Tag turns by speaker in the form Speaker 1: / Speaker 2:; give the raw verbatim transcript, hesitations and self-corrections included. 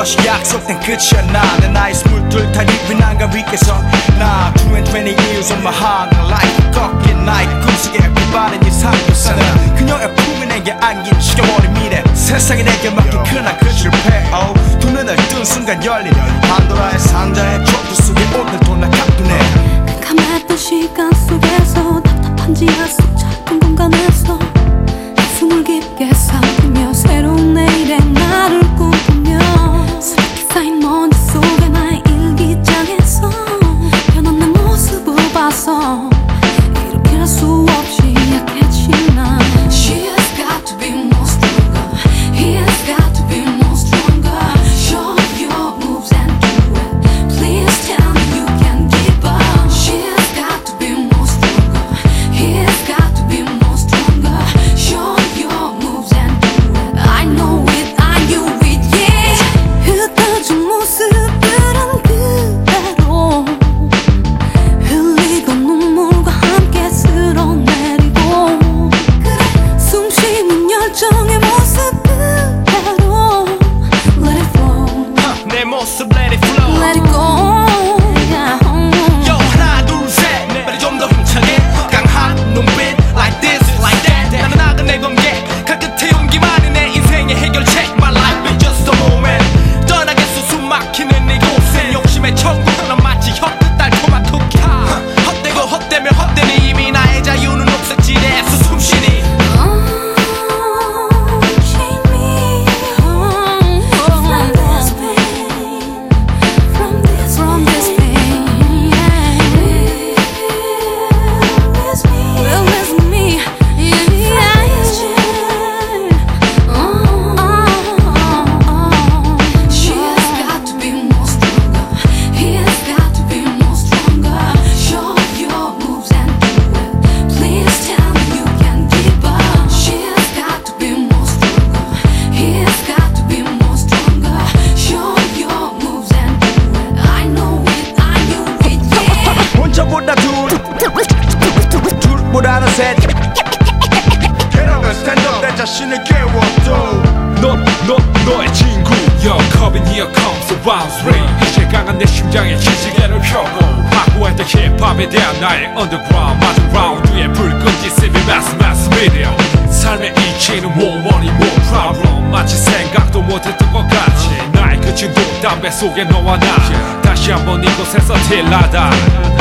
Speaker 1: 이것이 약속된 끝이야. 내 나이 스물둘 타기 위난가 위에서 나 twenty years on my hunger life 꺾인 나의 꿈속에 고바른 이 삶을 그녀의 품에 내게 안긴 죽여버린 미래 세상에 내게 맡긴 그날 그 실패 oh, 두 눈을 뜬 순간 열린 판도라의 상자의 촉구 속에 오늘도 나 가두네.
Speaker 2: 캄캄했던 시간 속에서 답답한지 약속 작은 공간에서 숨을 깊게 삼키며 새로운 내일의 나를 꿈꾸며 수북히 쌓인 먼지 속에 나의 일기장에서 변한 내 모습을 봐서 이렇게 할 수 없이 약해진 나. She has got to be more stronger. He has got to be more stronger. Show your moves and do it. Please tell me you can give up. She has got to be more stronger. He has got to be more stronger. Show your moves and do it. I know it, I knew it, yeah. 흩어진 모습들은 그대로 흘리던 눈물과 함께 쓸어내리고 숨 쉬는 열정의 모습 그대로 Let it flow
Speaker 1: 내 모습 let it flow
Speaker 2: Let it go yeah.
Speaker 1: Yo 하나 둘셋 빨리 좀 더 힘차게 강한 눈빛 like this like that 나는 나그네 검게 그 끝에 용기만이 내 인생의 해결책 My life is just a moment 떠나겠어 숨 막히는 이곳에 욕심의 천국 난 마치 혀끝 달콤한 쿠키 헛되고 헛되며 헛되니 이미 나의 자유는 녹색지대에서 숨쉬니
Speaker 2: Take me home from this pain, from this from this pain. Release me, release me, yeah. Oh, oh, oh. She has got to be more stronger. He has got to be more stronger. Show your moves and do it. Please tell me you can give up. She has got to be more stronger. He has got to be more stronger. Show your moves and do it. I know it, I knew it, yeah.
Speaker 1: 혼자보다 둘 둘보다는 셋 해랑은 스탠드업 내 자신을 깨워도
Speaker 3: 너, 너, 너의 친구 Yo, Corbin here comes the rounds ring 이제 강한 내 심장에 기지개를 펴고 확고했던 힙합에 대한 나의 underground 마지막 라운드에 불 끈기 씹이 마스 마스 미디어 삶의 이치는 more money more problem 마치 생각도 못했던 것 같이 나의 그친 도 담배 속에 너와 나 다시 한번 이곳에서 틸라다